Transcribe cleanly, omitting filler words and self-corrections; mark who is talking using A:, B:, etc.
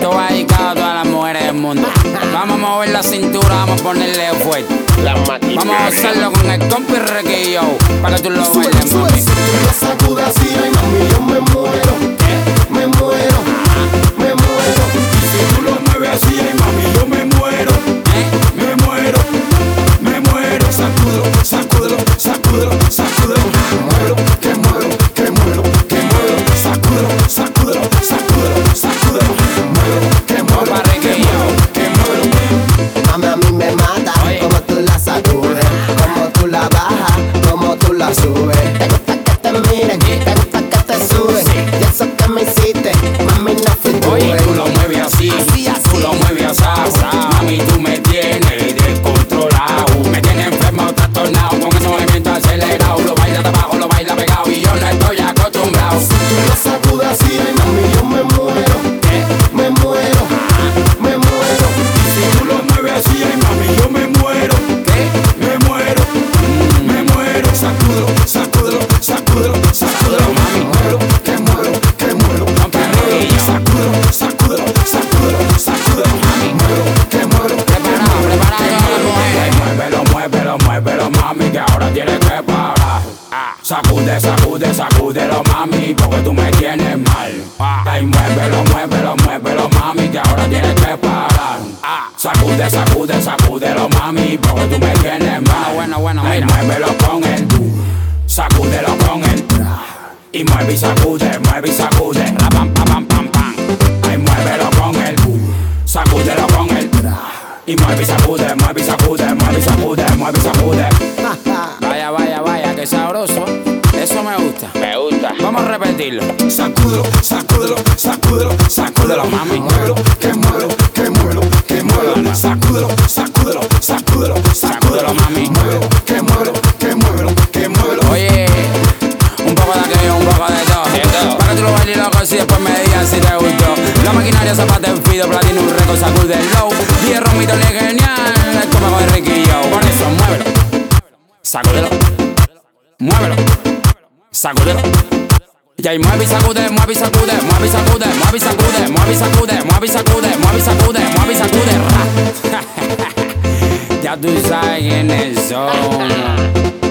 A: Esto va dedicado a todas las mujeres del mundo. Vamos a mover la cintura, vamos a ponerle fuerte. Vamos a hacerlo con el compi Requillo, para que tú lo bailes, mami.
B: Si tú lo sacudes así, ay mami, yo me muero. Me muero, me muero.
C: Si tú lo mueves así, ay mami, yo me muero. Me muero, me muero. Sacúdelo, sacúdelo, sacúdelo, sacúdelo. Muero, que muero, que muero, que muero. Sacúdelo, sacúdelo, sacúdelo, sacúdelo. Muero, que muero, que muero, que muero.
B: Mami, a mí me mata como tú la sacudes, como tú la bajas, como tú la subes. Te gusta que te miren, te gusta que te subes. Y eso que me hiciste, mami, no fui tú.
C: Oye, tú lo mueves así, tú lo mueves así. Mami, tú me tienes descontrolado. Me tienes enfermo, trastornado con ese movimiento acelerado. Lo baila de abajo, lo baila pegado y yo no estoy acostumbrado.
B: Si tú lo sacudes así, ay mami, yo me muero. Me muero, me muero.
C: Si tú lo mueves así, ay mami, yo me muero. Me muero, me muero. Sacúdelo, sacúdelo, sacúdelo, sacúdelo, mami. Muero, que muero, que muero, que muero. Sacúdelo, sacúdelo, sacúdelo, sacúdelo, mami. Muero, que muero,
A: Preparado,
C: muévelo, muévelo, muévelo, mami, que ahora tienes que parar. Sacude, sacude, sacúdelo, mami, porque tú me tienes mal. Ay, muévelo, muévelo, muévelo, mami, que ahora tienes que parar. Sacude, sacude, sacúdelo, mami, porque tú me tienes mal.
A: Bueno,
C: Ay,
A: mira.
C: muévelo con el sacúdelo con el y mueve y sacude, mueve y sacude. Pam, pam, pam, pam, pam. Ay, muévelo con el sacúdelo con el y mueve y sacude, mueve y sacude, mueve y sacude, mueve y sacude.
A: Vaya, vaya, vaya, qué sabroso. Eso me gusta.
D: Me gusta.
A: Vamos a repetirlo.
C: Sacúdelo, sacúdelo, sacúdelo, sacúdelo, mami. Muero, que muero, que muero, que muero. Sacúdelo, sacúdelo, sacúdelo, sacúdelo, mami. Muero, que muero, que muero, que muero.
A: Oye, un poco de aquello, un poco de todo. Para que tú lo bailes loco y después me digas si te gustó. La maquinaria Zapata en Fido, Platino, un récord, sacude el low. Hierro, mi tole genial, esto me de Riquillo. Por eso, muévelo, sacúdelo, muévelo, sacúdelo. Y ahí mueve y sacude, mueve y sacude, mueve y sacude, mueve y sacude, mueve y sacude, mueve y sacude, mueve y sacude, mueve y sacude, ra. Ya tú sabes quiénes son.